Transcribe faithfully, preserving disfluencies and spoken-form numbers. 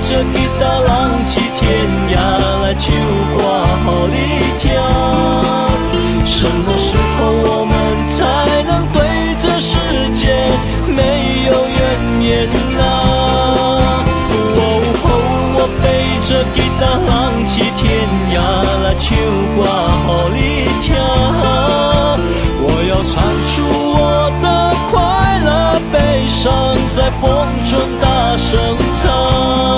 着吉他浪迹天涯，来唱歌给你听。什么时候我们才能对这世界没有怨言啊？哦吼，我背着吉他浪迹天涯，来唱歌给你听。我要唱出我的快乐悲伤，在风中大声唱。